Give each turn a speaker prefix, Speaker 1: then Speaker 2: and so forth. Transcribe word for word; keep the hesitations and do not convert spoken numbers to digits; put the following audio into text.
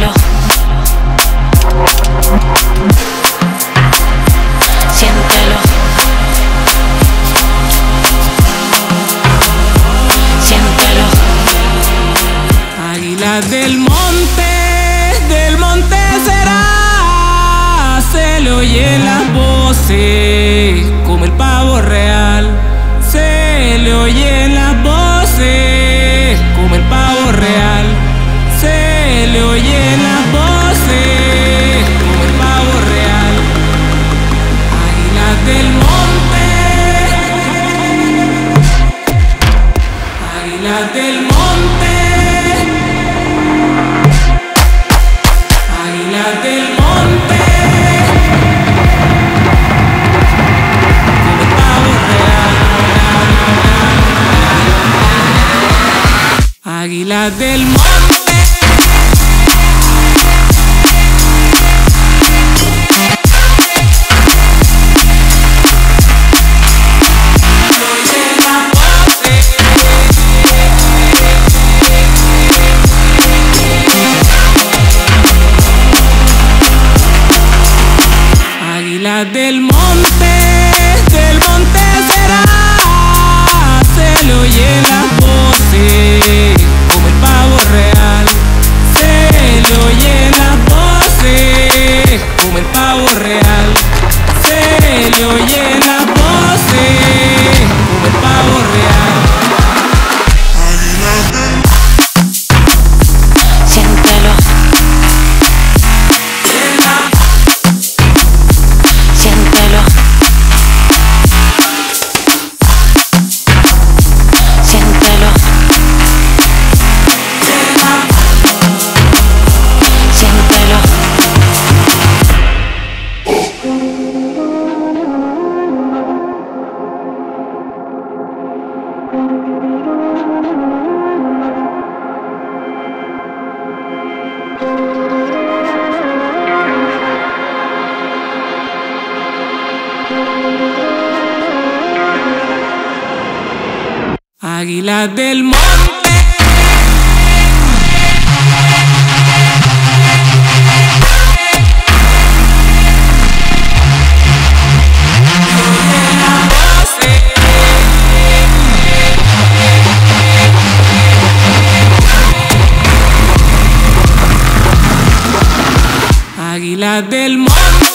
Speaker 1: Siéntelo. Siéntelo. Siéntelo.
Speaker 2: Águila del monte, del monte será, se le oyen las voces como el pavo real. Se le oyen las voces como el pavo real. Se le oyen las voces como el pavo real. Águila del monte, águila del monte, águila del monte, como el pavo real. Águila del monte. Águila del monte, del monte será, se le oyen las voces como el pavo real. Se le oyen las voces como el pavo real. Se le oyen las voces como el pavo real.
Speaker 1: Siéntelo. Siéntelo. Siéntelo. Siéntelo.
Speaker 2: Águila del monte. Águila del monte.